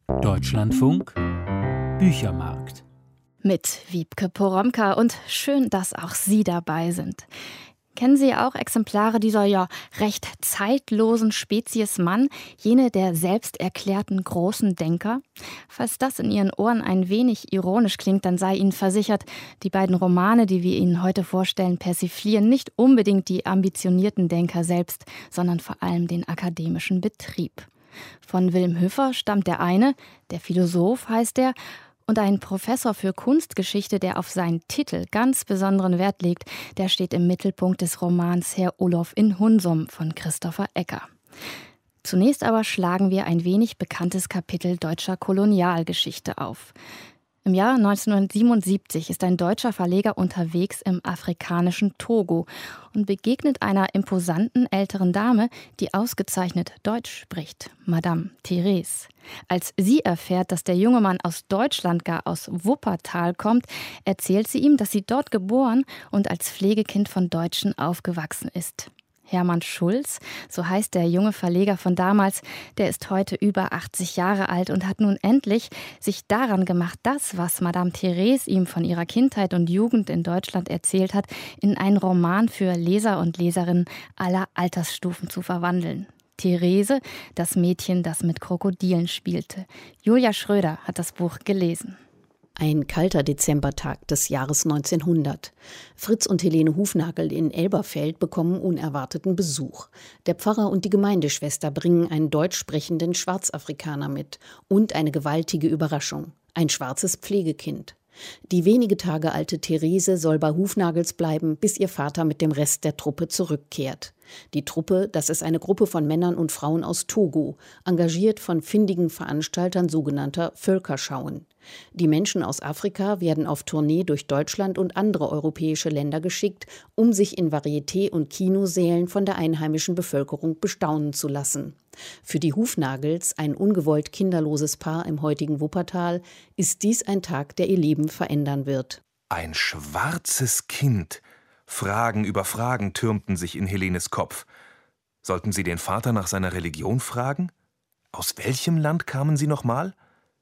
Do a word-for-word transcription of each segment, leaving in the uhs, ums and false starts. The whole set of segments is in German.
Deutschlandfunk Büchermarkt mit Wiebke Poromka und schön, dass auch Sie dabei sind. Kennen Sie auch Exemplare dieser ja recht zeitlosen Spezies Mann, jene der selbsterklärten großen Denker? Falls das in Ihren Ohren ein wenig ironisch klingt, dann sei Ihnen versichert, die beiden Romane, die wir Ihnen heute vorstellen, persiflieren nicht unbedingt die ambitionierten Denker selbst, sondern vor allem den akademischen Betrieb. Von Wilhelm Höfer stammt der eine, der Philosoph heißt er, und ein Professor für Kunstgeschichte, der auf seinen Titel ganz besonderen Wert legt, der steht im Mittelpunkt des Romans Herr Olof in Husum von Christopher Egger. Zunächst aber schlagen wir ein wenig bekanntes Kapitel deutscher Kolonialgeschichte auf. Im Jahr neunzehnhundertsiebenundsiebzig ist ein deutscher Verleger unterwegs im afrikanischen Togo und begegnet einer imposanten älteren Dame, die ausgezeichnet Deutsch spricht, Madame Therese. Als sie erfährt, dass der junge Mann aus Deutschland, gar aus Wuppertal kommt, erzählt sie ihm, dass sie dort geboren und als Pflegekind von Deutschen aufgewachsen ist. Hermann Schulz, so heißt der junge Verleger von damals, der ist heute über achtzig Jahre alt und hat nun endlich sich daran gemacht, das, was Madame Therese ihm von ihrer Kindheit und Jugend in Deutschland erzählt hat, in einen Roman für Leser und Leserinnen aller Altersstufen zu verwandeln. Therese, das Mädchen, das mit Krokodilen spielte. Julia Schröder hat das Buch gelesen. Ein kalter Dezembertag des Jahres neunzehnhundert. Fritz und Helene Hufnagel in Elberfeld bekommen unerwarteten Besuch. Der Pfarrer und die Gemeindeschwester bringen einen deutsch sprechenden Schwarzafrikaner mit und eine gewaltige Überraschung: ein schwarzes Pflegekind. Die wenige Tage alte Therese soll bei Hufnagels bleiben, bis ihr Vater mit dem Rest der Truppe zurückkehrt. Die Truppe, das ist eine Gruppe von Männern und Frauen aus Togo, engagiert von findigen Veranstaltern sogenannter Völkerschauen. Die Menschen aus Afrika werden auf Tournee durch Deutschland und andere europäische Länder geschickt, um sich in Varieté- und Kinosälen von der einheimischen Bevölkerung bestaunen zu lassen. Für die Hufnagels, ein ungewollt kinderloses Paar im heutigen Wuppertal, ist dies ein Tag, der ihr Leben verändern wird. Ein schwarzes Kind. Fragen über Fragen türmten sich in Helenes Kopf. Sollten sie den Vater nach seiner Religion fragen? Aus welchem Land kamen sie nochmal?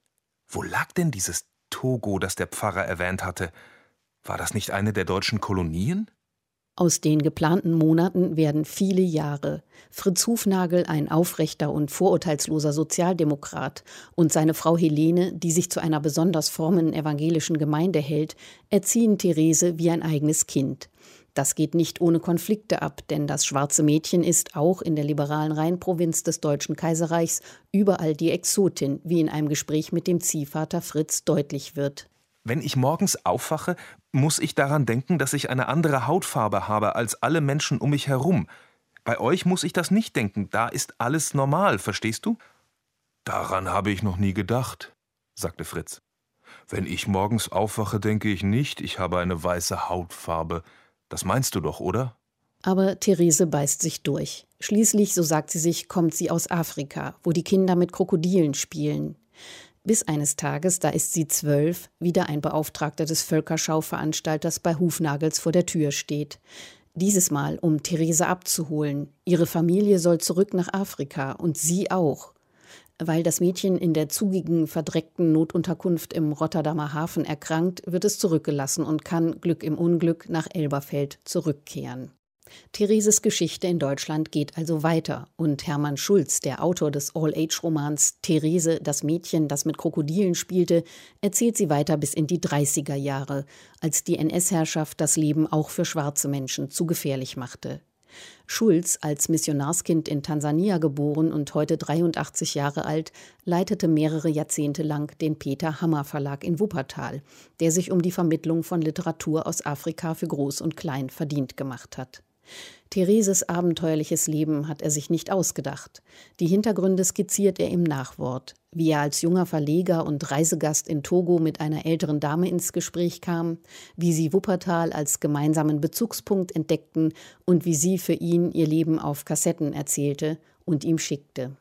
Wo lag denn dieses Togo, das der Pfarrer erwähnt hatte? War das nicht eine der deutschen Kolonien? Aus den geplanten Monaten werden viele Jahre. Fritz Hufnagel, ein aufrechter und vorurteilsloser Sozialdemokrat, und seine Frau Helene, die sich zu einer besonders frommen evangelischen Gemeinde hält, erziehen Therese wie ein eigenes Kind. Das geht nicht ohne Konflikte ab, denn das schwarze Mädchen ist auch in der liberalen Rheinprovinz des Deutschen Kaiserreichs überall die Exotin, wie in einem Gespräch mit dem Ziehvater Fritz deutlich wird. Wenn ich morgens aufwache, muss ich daran denken, dass ich eine andere Hautfarbe habe als alle Menschen um mich herum. Bei euch muss ich das nicht denken, da ist alles normal, verstehst du? Daran habe ich noch nie gedacht, sagte Fritz. Wenn ich morgens aufwache, denke ich nicht, ich habe eine weiße Hautfarbe. Das meinst du doch, oder? Aber Therese beißt sich durch. Schließlich, so sagt sie sich, kommt sie aus Afrika, wo die Kinder mit Krokodilen spielen. Bis eines Tages, da ist sie zwölf, wieder ein Beauftragter des Völkerschau-Veranstalters bei Hufnagels vor der Tür steht. Dieses Mal, um Therese abzuholen. Ihre Familie soll zurück nach Afrika und sie auch. Weil das Mädchen in der zugigen, verdreckten Notunterkunft im Rotterdamer Hafen erkrankt, wird es zurückgelassen und kann, Glück im Unglück, nach Elberfeld zurückkehren. Thereses Geschichte in Deutschland geht also weiter und Hermann Schulz, der Autor des All-Age-Romans Therese, das Mädchen, das mit Krokodilen spielte, erzählt sie weiter bis in die dreißiger Jahre, als die N S-Herrschaft das Leben auch für schwarze Menschen zu gefährlich machte. Schulz, als Missionarskind in Tansania geboren und heute dreiundachtzig Jahre alt, leitete mehrere Jahrzehnte lang den Peter Hammer Verlag in Wuppertal, der sich um die Vermittlung von Literatur aus Afrika für Groß und Klein verdient gemacht hat. Thereses abenteuerliches Leben hat er sich nicht ausgedacht. Die Hintergründe skizziert er im Nachwort. Wie er als junger Verleger und Reisegast in Togo mit einer älteren Dame ins Gespräch kam, wie sie Wuppertal als gemeinsamen Bezugspunkt entdeckten und wie sie für ihn ihr Leben auf Kassetten erzählte und ihm schickte.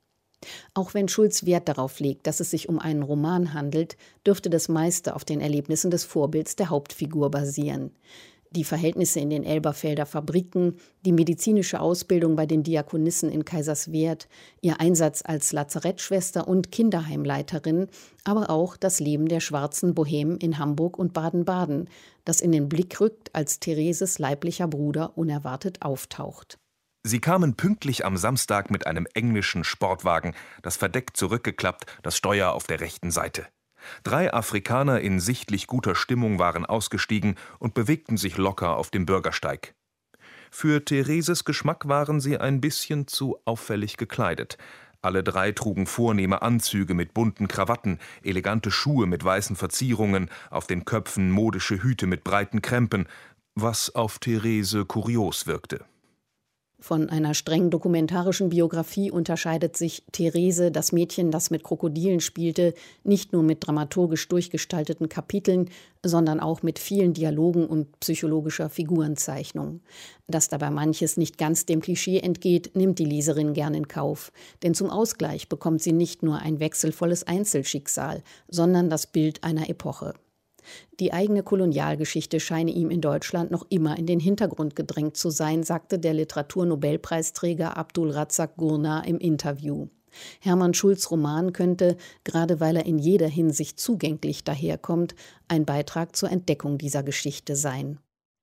Auch wenn Schulz Wert darauf legt, dass es sich um einen Roman handelt, dürfte das meiste auf den Erlebnissen des Vorbilds der Hauptfigur basieren. Die Verhältnisse in den Elberfelder Fabriken, die medizinische Ausbildung bei den Diakonissen in Kaiserswerth, ihr Einsatz als Lazarettschwester und Kinderheimleiterin, aber auch das Leben der schwarzen Bohemen in Hamburg und Baden-Baden, das in den Blick rückt, als Thereses leiblicher Bruder unerwartet auftaucht. Sie kamen pünktlich am Samstag mit einem englischen Sportwagen, das Verdeck zurückgeklappt, das Steuer auf der rechten Seite. Drei Afrikaner in sichtlich guter Stimmung waren ausgestiegen und bewegten sich locker auf dem Bürgersteig. Für Thereses Geschmack waren sie ein bisschen zu auffällig gekleidet. Alle drei trugen vornehme Anzüge mit bunten Krawatten, elegante Schuhe mit weißen Verzierungen, auf den Köpfen modische Hüte mit breiten Krempen, was auf Therese kurios wirkte. Von einer streng dokumentarischen Biografie unterscheidet sich Therese, das Mädchen, das mit Krokodilen spielte, nicht nur mit dramaturgisch durchgestalteten Kapiteln, sondern auch mit vielen Dialogen und psychologischer Figurenzeichnung. Dass dabei manches nicht ganz dem Klischee entgeht, nimmt die Leserin gern in Kauf. Denn zum Ausgleich bekommt sie nicht nur ein wechselvolles Einzelschicksal, sondern das Bild einer Epoche. Die eigene Kolonialgeschichte scheine ihm in Deutschland noch immer in den Hintergrund gedrängt zu sein, sagte der Literaturnobelpreisträger Abdul Razzak Gurnah im Interview. Hermann Schulz' Roman könnte, gerade weil er in jeder Hinsicht zugänglich daherkommt, ein Beitrag zur Entdeckung dieser Geschichte sein.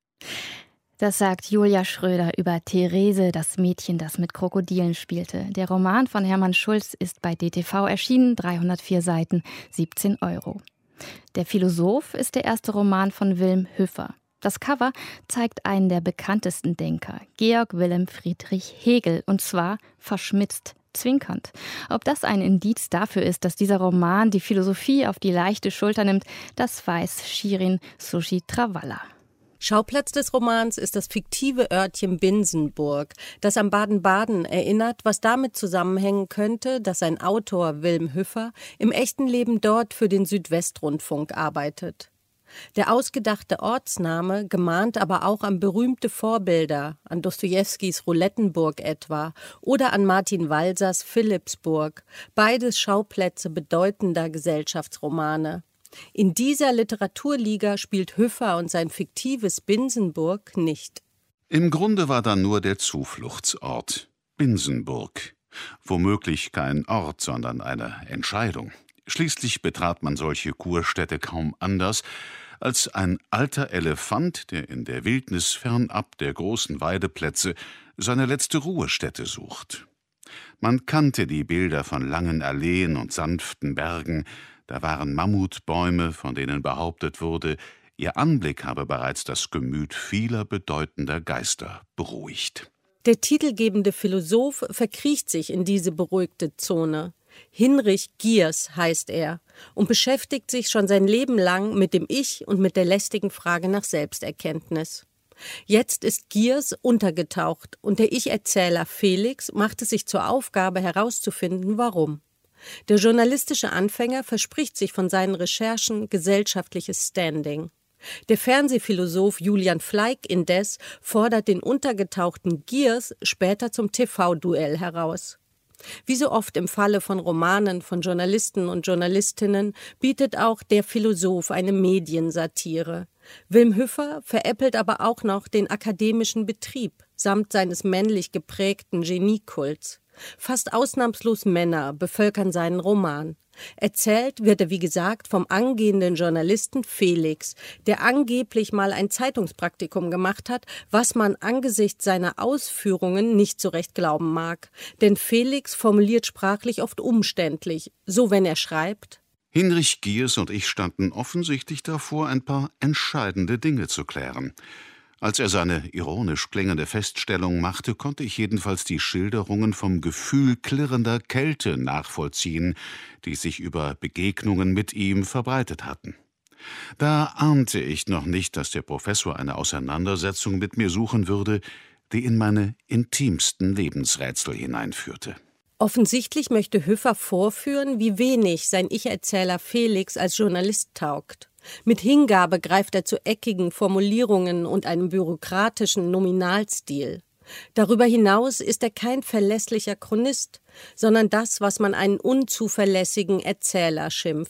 Das sagt Julia Schröder über Therese, das Mädchen, das mit Krokodilen spielte. Der Roman von Hermann Schulz ist bei D T V erschienen, dreihundertvier Seiten, siebzehn Euro. Der Philosoph ist der erste Roman von Wilm Hüffer. Das Cover zeigt einen der bekanntesten Denker, Georg Wilhelm Friedrich Hegel, und zwar verschmitzt, zwinkernd. Ob das ein Indiz dafür ist, dass dieser Roman die Philosophie auf die leichte Schulter nimmt, das weiß Shirin Sushi Travalla. Schauplatz des Romans ist das fiktive Örtchen Binsenburg, das an Baden-Baden erinnert, was damit zusammenhängen könnte, dass sein Autor Wilm Hüffer im echten Leben dort für den Südwestrundfunk arbeitet. Der ausgedachte Ortsname gemahnt aber auch an berühmte Vorbilder, an Dostojewskis Roulettenburg etwa oder an Martin Walsers Philippsburg, beides Schauplätze bedeutender Gesellschaftsromane. In dieser Literaturliga spielt Hüffer und sein fiktives Binsenburg nicht. Im Grunde war da nur der Zufluchtsort, Binsenburg. Womöglich kein Ort, sondern eine Entscheidung. Schließlich betrat man solche Kurstätte kaum anders, als ein alter Elefant, der in der Wildnis fernab der großen Weideplätze seine letzte Ruhestätte sucht. Man kannte die Bilder von langen Alleen und sanften Bergen. Da waren Mammutbäume, von denen behauptet wurde, ihr Anblick habe bereits das Gemüt vieler bedeutender Geister beruhigt. Der titelgebende Philosoph verkriecht sich in diese beruhigte Zone. Hinrich Giers heißt er und beschäftigt sich schon sein Leben lang mit dem Ich und mit der lästigen Frage nach Selbsterkenntnis. Jetzt ist Giers untergetaucht und der Ich-Erzähler Felix macht es sich zur Aufgabe herauszufinden, warum. Der journalistische Anfänger verspricht sich von seinen Recherchen gesellschaftliches Standing. Der Fernsehphilosoph Julian Fleig indes fordert den untergetauchten Giers später zum T V-Duell heraus. Wie so oft im Falle von Romanen von Journalisten und Journalistinnen bietet auch der Philosoph eine Mediensatire. Wilm Hüffer veräppelt aber auch noch den akademischen Betrieb samt seines männlich geprägten Geniekults. Fast ausnahmslos Männer bevölkern seinen Roman. Erzählt wird er, wie gesagt, vom angehenden Journalisten Felix, der angeblich mal ein Zeitungspraktikum gemacht hat, was man angesichts seiner Ausführungen nicht so recht glauben mag. Denn Felix formuliert sprachlich oft umständlich, so wenn er schreibt: Hinrich Giers und ich standen offensichtlich davor, ein paar entscheidende Dinge zu klären. Als er seine ironisch klingende Feststellung machte, konnte ich jedenfalls die Schilderungen vom Gefühl klirrender Kälte nachvollziehen, die sich über Begegnungen mit ihm verbreitet hatten. Da ahnte ich noch nicht, dass der Professor eine Auseinandersetzung mit mir suchen würde, die in meine intimsten Lebensrätsel hineinführte. Offensichtlich möchte Hüffer vorführen, wie wenig sein Ich-Erzähler Felix als Journalist taugt. Mit Hingabe greift er zu eckigen Formulierungen und einem bürokratischen Nominalstil. Darüber hinaus ist er kein verlässlicher Chronist, sondern das, was man einen unzuverlässigen Erzähler schimpft.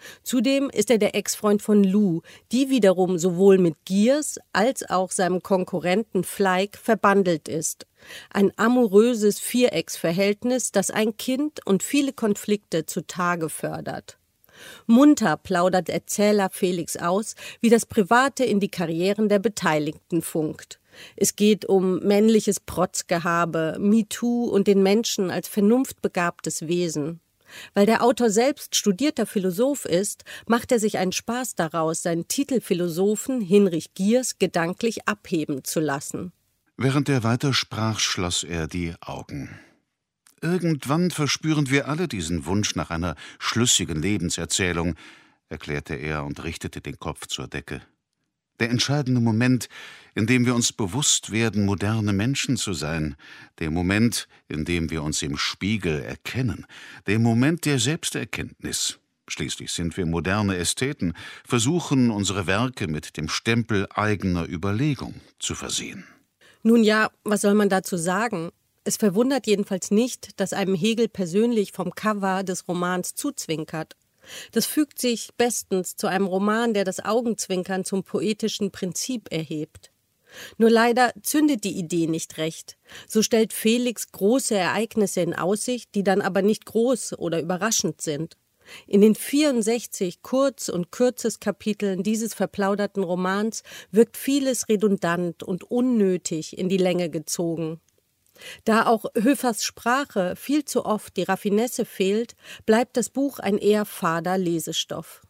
Zudem ist er der Ex-Freund von Lou, die wiederum sowohl mit Gears als auch seinem Konkurrenten Flake verbandelt ist. Ein amouröses Vierecksverhältnis, das ein Kind und viele Konflikte zutage fördert. Munter plaudert Erzähler Felix aus, wie das Private in die Karrieren der Beteiligten funkt. Es geht um männliches Protzgehabe, MeToo und den Menschen als vernunftbegabtes Wesen. Weil der Autor selbst studierter Philosoph ist, macht er sich einen Spaß daraus, seinen Titelphilosophen Hinrich Gears gedanklich abheben zu lassen. Während er weitersprach, schloss er die Augen. Irgendwann verspüren wir alle diesen Wunsch nach einer schlüssigen Lebenserzählung, erklärte er und richtete den Kopf zur Decke. Der entscheidende Moment, in dem wir uns bewusst werden, moderne Menschen zu sein, der Moment, in dem wir uns im Spiegel erkennen, der Moment der Selbsterkenntnis. Schließlich sind wir moderne Ästheten, versuchen unsere Werke mit dem Stempel eigener Überlegung zu versehen. Nun ja, was soll man dazu sagen? Es verwundert jedenfalls nicht, dass einem Hegel persönlich vom Cover des Romans zuzwinkert. Das fügt sich bestens zu einem Roman, der das Augenzwinkern zum poetischen Prinzip erhebt. Nur leider zündet die Idee nicht recht. So stellt Felix große Ereignisse in Aussicht, die dann aber nicht groß oder überraschend sind. In den vierundsechzig Kurz- und Kürzeskapiteln dieses verplauderten Romans wirkt vieles redundant und unnötig in die Länge gezogen. Da auch Höfers Sprache viel zu oft die Raffinesse fehlt, bleibt das Buch ein eher fader Lesestoff.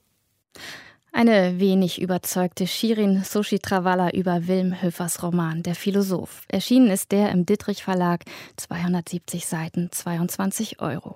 Eine wenig überzeugte Shirin Soshi-Travalla über Wilm Höfers Roman »Der Philosoph«. Erschienen ist der im Dittrich Verlag, zweihundertsiebzig Seiten, zweiundzwanzig Euro.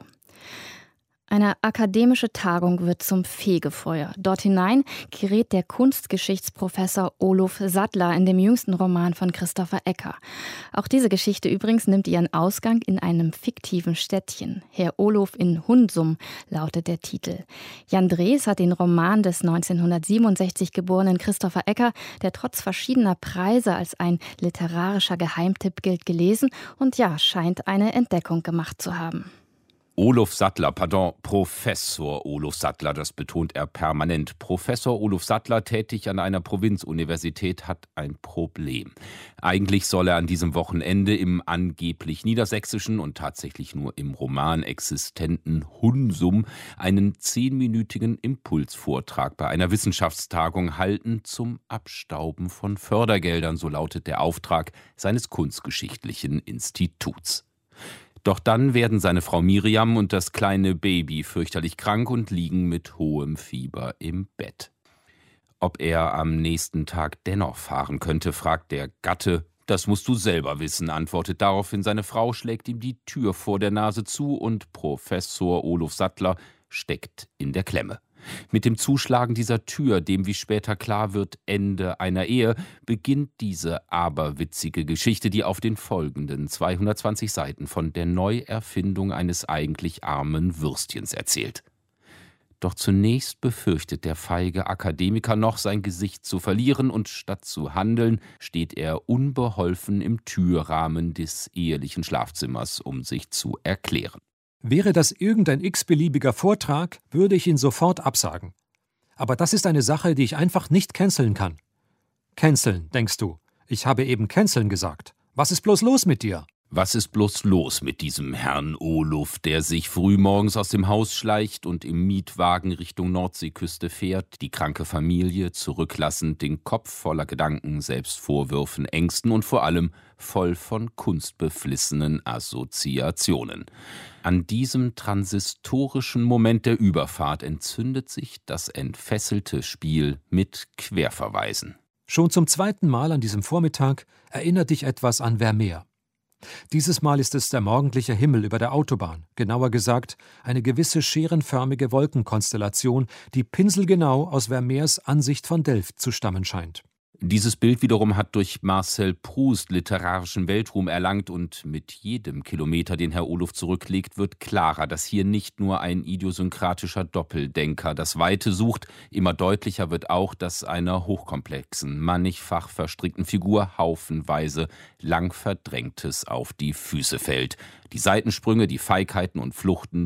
Eine akademische Tagung wird zum Fegefeuer. Dort hinein gerät der Kunstgeschichtsprofessor Olof Sattler in dem jüngsten Roman von Christopher Ecker. Auch diese Geschichte übrigens nimmt ihren Ausgang in einem fiktiven Städtchen. Herr Olof in Hundsum lautet der Titel. Jan Drees hat den Roman des neunzehnhundertsiebenundsechzig geborenen Christopher Ecker, der trotz verschiedener Preise als ein literarischer Geheimtipp gilt, gelesen und ja, scheint eine Entdeckung gemacht zu haben. Olof Sattler, pardon, Professor Olof Sattler, das betont er permanent. Professor Olof Sattler, tätig an einer Provinzuniversität, hat ein Problem. Eigentlich soll er an diesem Wochenende im angeblich niedersächsischen und tatsächlich nur im Roman existenten Hunsum einen zehnminütigen Impulsvortrag bei einer Wissenschaftstagung halten zum Abstauben von Fördergeldern, so lautet der Auftrag seines Kunstgeschichtlichen Instituts. Doch dann werden seine Frau Miriam und das kleine Baby fürchterlich krank und liegen mit hohem Fieber im Bett. Ob er am nächsten Tag dennoch fahren könnte, fragt der Gatte. Das musst du selber wissen, antwortet daraufhin seine Frau, schlägt ihm die Tür vor der Nase zu und Professor Olof Sattler steckt in der Klemme. Mit dem Zuschlagen dieser Tür, dem wie später klar wird, Ende einer Ehe, beginnt diese aberwitzige Geschichte, die auf den folgenden zweihundertzwanzig Seiten von der Neuerfindung eines eigentlich armen Würstchens erzählt. Doch zunächst befürchtet der feige Akademiker noch, sein Gesicht zu verlieren, und statt zu handeln, steht er unbeholfen im Türrahmen des ehelichen Schlafzimmers, um sich zu erklären. Wäre das irgendein x-beliebiger Vortrag, würde ich ihn sofort absagen. Aber das ist eine Sache, die ich einfach nicht canceln kann. Canceln, denkst du? Ich habe eben canceln gesagt. Was ist bloß los mit dir? Was ist bloß los mit diesem Herrn Olof, der sich frühmorgens aus dem Haus schleicht und im Mietwagen Richtung Nordseeküste fährt, die kranke Familie zurücklassend, den Kopf voller Gedanken, Selbstvorwürfen, Ängsten und vor allem voll von kunstbeflissenen Assoziationen. An diesem transistorischen Moment der Überfahrt entzündet sich das entfesselte Spiel mit Querverweisen. Schon zum zweiten Mal an diesem Vormittag erinnert dich etwas an Vermeer. Dieses Mal ist es der morgendliche Himmel über der Autobahn, genauer gesagt eine gewisse scherenförmige Wolkenkonstellation, die pinselgenau aus Vermeers Ansicht von Delft zu stammen scheint. Dieses Bild wiederum hat durch Marcel Proust literarischen Weltruhm erlangt und mit jedem Kilometer, den Herr Olof zurücklegt, wird klarer, dass hier nicht nur ein idiosynkratischer Doppeldenker das Weite sucht, immer deutlicher wird auch, dass einer hochkomplexen, mannigfach verstrickten Figur haufenweise lang Verdrängtes auf die Füße fällt. Die Seitensprünge, die Feigheiten und Fluchten der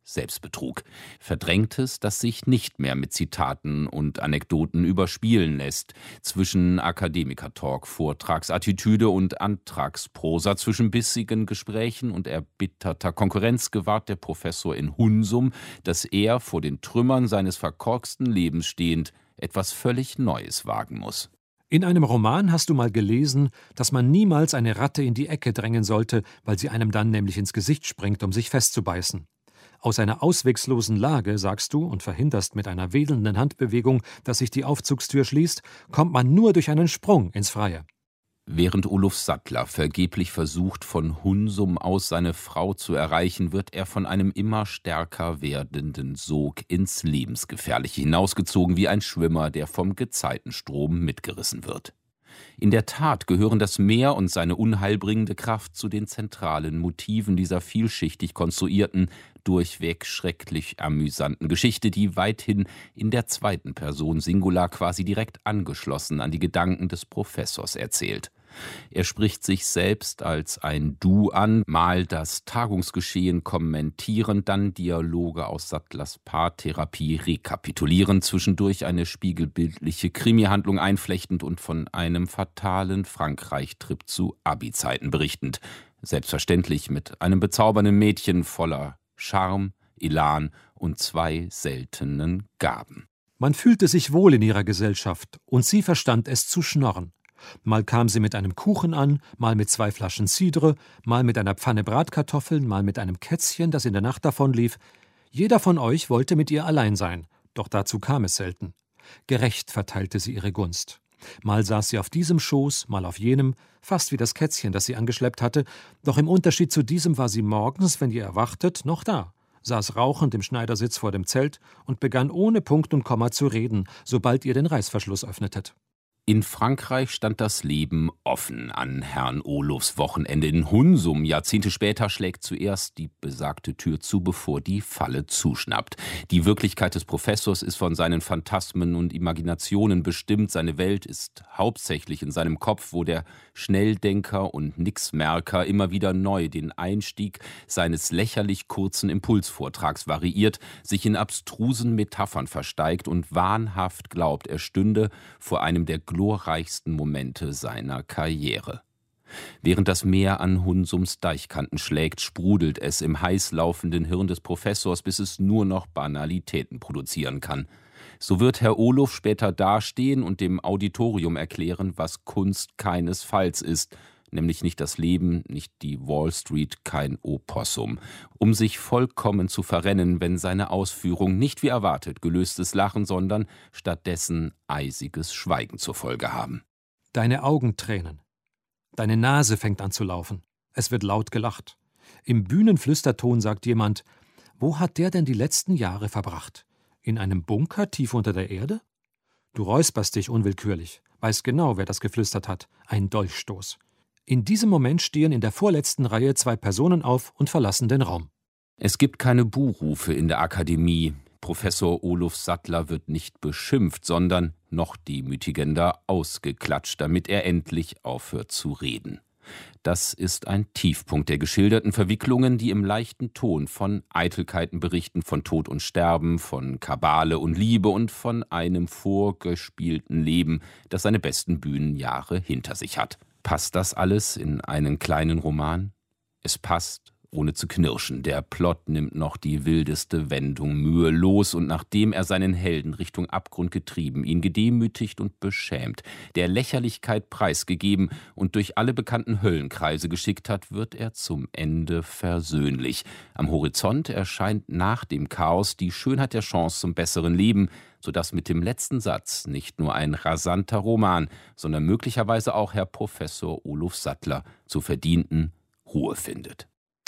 Selbstbetrug. Verdrängtes, das sich nicht mehr mit Zitaten und Anekdoten überspielen lässt. Zwischen Akademiker-Talk, Vortragsattitüde und Antragsprosa, zwischen bissigen Gesprächen und erbitterter Konkurrenz gewahrt der Professor in Hunsum, dass er vor den Trümmern seines verkorksten Lebens stehend etwas völlig Neues wagen muss. In einem Roman hast du mal gelesen, dass man niemals eine Ratte in die Ecke drängen sollte, weil sie einem dann nämlich ins Gesicht springt, um sich festzubeißen. Aus einer ausweglosen Lage, sagst du, und verhinderst mit einer wedelnden Handbewegung, dass sich die Aufzugstür schließt, kommt man nur durch einen Sprung ins Freie. Während Olof Sattler vergeblich versucht, von Hunsum aus seine Frau zu erreichen, wird er von einem immer stärker werdenden Sog ins Lebensgefährliche hinausgezogen, wie ein Schwimmer, der vom Gezeitenstrom mitgerissen wird. In der Tat gehören das Meer und seine unheilbringende Kraft zu den zentralen Motiven dieser vielschichtig konstruierten, durchweg schrecklich amüsanten Geschichte, die weithin in der zweiten Person Singular quasi direkt angeschlossen an die Gedanken des Professors erzählt. Er spricht sich selbst als ein Du an, mal das Tagungsgeschehen kommentierend, dann Dialoge aus Sattlers Paartherapie rekapitulierend, zwischendurch eine spiegelbildliche Krimihandlung einflechtend und von einem fatalen Frankreich-Trip zu Abi-Zeiten berichtend. Selbstverständlich mit einem bezaubernden Mädchen voller Charme, Elan und zwei seltenen Gaben. Man fühlte sich wohl in ihrer Gesellschaft, und sie verstand es zu schnorren. Mal kam sie mit einem Kuchen an, mal mit zwei Flaschen Cidre, mal mit einer Pfanne Bratkartoffeln, mal mit einem Kätzchen, das in der Nacht davonlief. Jeder von euch wollte mit ihr allein sein, doch dazu kam es selten. Gerecht verteilte sie ihre Gunst. Mal saß sie auf diesem Schoß, mal auf jenem, fast wie das Kätzchen, das sie angeschleppt hatte, doch im Unterschied zu diesem war sie morgens, wenn ihr erwachtet, noch da, saß rauchend im Schneidersitz vor dem Zelt und begann ohne Punkt und Komma zu reden, sobald ihr den Reißverschluss öffnetet. In Frankreich stand das Leben offen an Herrn Olofs Wochenende in Hunsum. Jahrzehnte später schlägt zuerst die besagte Tür zu, bevor die Falle zuschnappt. Die Wirklichkeit des Professors ist von seinen Phantasmen und Imaginationen bestimmt. Seine Welt ist hauptsächlich in seinem Kopf, wo der Schnelldenker und Nixmerker immer wieder neu den Einstieg seines lächerlich kurzen Impulsvortrags variiert, sich in abstrusen Metaphern versteigt und wahnhaft glaubt, er stünde vor einem der glorreichsten Momente seiner Karriere. Während das Meer an Hunsums Deichkanten schlägt, sprudelt es im heiß laufenden Hirn des Professors, bis es nur noch Banalitäten produzieren kann. So wird Herr Olof später dastehen und dem Auditorium erklären, was Kunst keinesfalls ist, nämlich nicht das Leben, nicht die Wall Street, kein Opossum, um sich vollkommen zu verrennen, wenn seine Ausführung nicht wie erwartet gelöstes Lachen, sondern stattdessen eisiges Schweigen zur Folge haben. Deine Augen tränen. Deine Nase fängt an zu laufen. Es wird laut gelacht. Im Bühnenflüsterton sagt jemand: Wo hat der denn die letzten Jahre verbracht? In einem Bunker tief unter der Erde? Du räusperst dich unwillkürlich, weißt genau, wer das geflüstert hat. Ein Dolchstoß. In diesem Moment stehen in der vorletzten Reihe zwei Personen auf und verlassen den Raum. Es gibt keine Buhrufe in der Akademie. Professor Olof Sattler wird nicht beschimpft, sondern noch demütigender ausgeklatscht, damit er endlich aufhört zu reden. Das ist ein Tiefpunkt der geschilderten Verwicklungen, die im leichten Ton von Eitelkeiten berichten, von Tod und Sterben, von Kabale und Liebe und von einem vorgespielten Leben, das seine besten Bühnenjahre hinter sich hat. Passt das alles in einen kleinen Roman? Es passt, ohne zu knirschen. Der Plot nimmt noch die wildeste Wendung mühelos, und nachdem er seinen Helden Richtung Abgrund getrieben, ihn gedemütigt und beschämt, der Lächerlichkeit preisgegeben und durch alle bekannten Höllenkreise geschickt hat, wird er zum Ende versöhnlich. Am Horizont erscheint nach dem Chaos die Schönheit der Chance zum besseren Leben, sodass mit dem letzten Satz nicht nur ein rasanter Roman, sondern möglicherweise auch Herr Professor Olof Sattler zur verdienten Ruhe findet.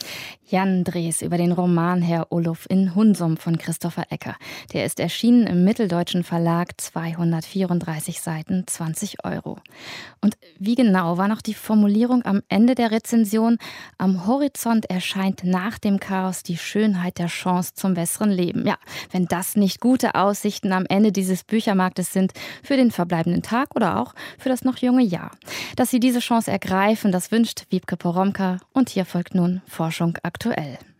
Jan Drees über den Roman Herr Olof in Hunsum von Christopher Ecker. Der ist erschienen im Mitteldeutschen Verlag, zweihundertvierunddreißig Seiten, zwanzig Euro. Und wie genau war noch die Formulierung am Ende der Rezension? Am Horizont erscheint nach dem Chaos die Schönheit der Chance zum besseren Leben. Ja, wenn das nicht gute Aussichten am Ende dieses Büchermarktes sind für den verbleibenden Tag oder auch für das noch junge Jahr. Dass Sie diese Chance ergreifen, das wünscht Wiebke Poromka. Und hier folgt nun Forschung aktuell.